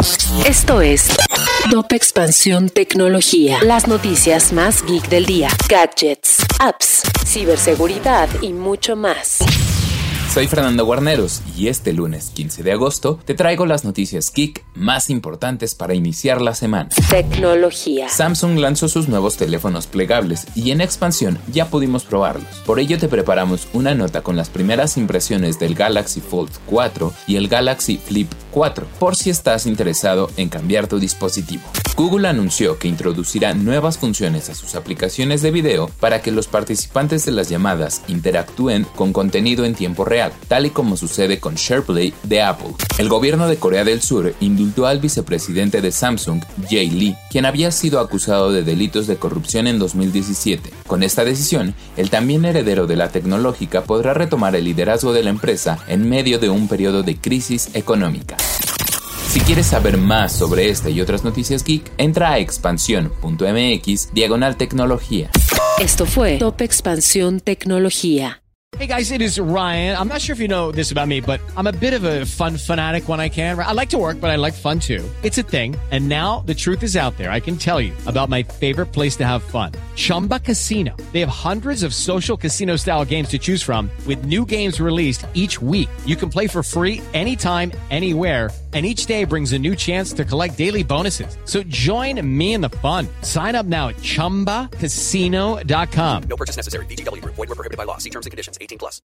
Esto es Top Expansión Tecnología. Las noticias más geek del día. Gadgets, apps, ciberseguridad y mucho más. Soy Fernando Guarneros y este lunes 15 de agosto te traigo las noticias geek más importantes para iniciar la semana. Tecnología. Samsung lanzó sus nuevos teléfonos plegables y en expansión ya pudimos probarlos. Por ello te preparamos una nota con las primeras impresiones del Galaxy Fold 4 y el Galaxy Flip 4, por si estás interesado en cambiar tu dispositivo. Google anunció que introducirá nuevas funciones a sus aplicaciones de video para que los participantes de las llamadas interactúen con contenido en tiempo real, tal y como sucede con SharePlay de Apple. El gobierno de Corea del Sur indultó al vicepresidente de Samsung, Jay Lee, quien había sido acusado de delitos de corrupción en 2017. Con esta decisión, el también heredero de la tecnológica podrá retomar el liderazgo de la empresa en medio de un periodo de crisis económica. Si quieres saber más sobre esta y otras noticias geek, entra a expansión.mx/tecnología. Esto fue Top Expansión Tecnología. Hey guys, it is Ryan. I'm not sure if you know this about me, but I'm a bit of a fun fanatic when I can. I like to work, but I like fun too. It's a thing. And now the truth is out there. I can tell you about my favorite place to have fun. Chumba Casino. They have hundreds of social casino style games to choose from with new games released each week. You can play for free anytime, anywhere. And each day brings a new chance to collect daily bonuses. So join me in the fun. Sign up now at ChumbaCasino.com. No purchase necessary. VGW Group. Void where prohibited by law. See terms and conditions. 18+.